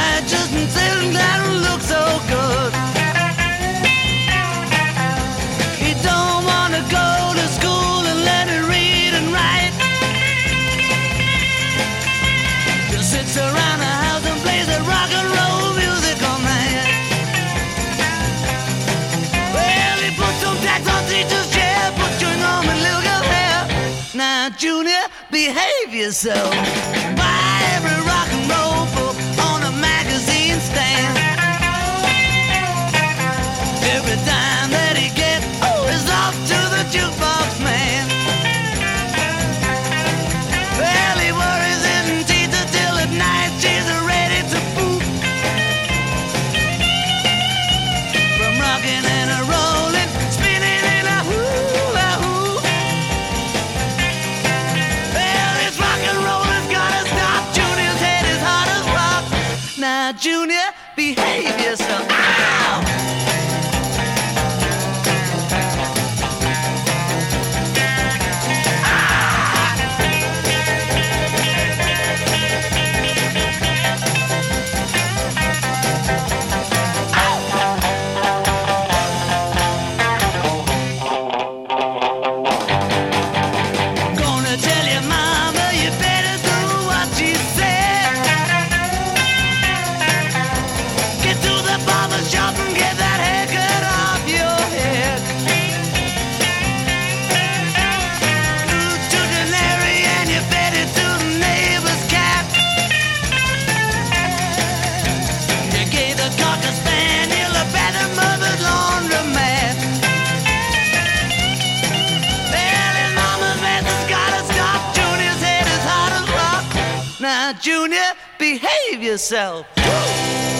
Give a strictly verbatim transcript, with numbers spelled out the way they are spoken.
I just didn't let him look so good. He don't wanna go to school and learn to read and write. Just sits around the house and plays that rock and roll music all night. Well, he put some tax on teacher's chair, put chewing on my little girl's hair. Now, Junior, behave yourself. Buy every rock and roll book on a magazine stand. Every dime that he gets oh, is off to the jukebox man. Well, he worries his teacher till at night she's ready to poop. From rocking and a rolling, spinning in a hula hoop. Well, this rock and roll has gotta stop. Junior's head is hard as rock. Now, Junior, behave yourself. Ow! Gonna tell your mama you better do what she said. Get to the barber shop and get that haircut off your head. Do to the Larry and you fed it to the neighbor's cat. You gave the cocker spaniel a better mother's laundromat. Well, his mama's mess has gotta stop. Junior's head is hard as rock. Now, Junior, behave yourself. Woo!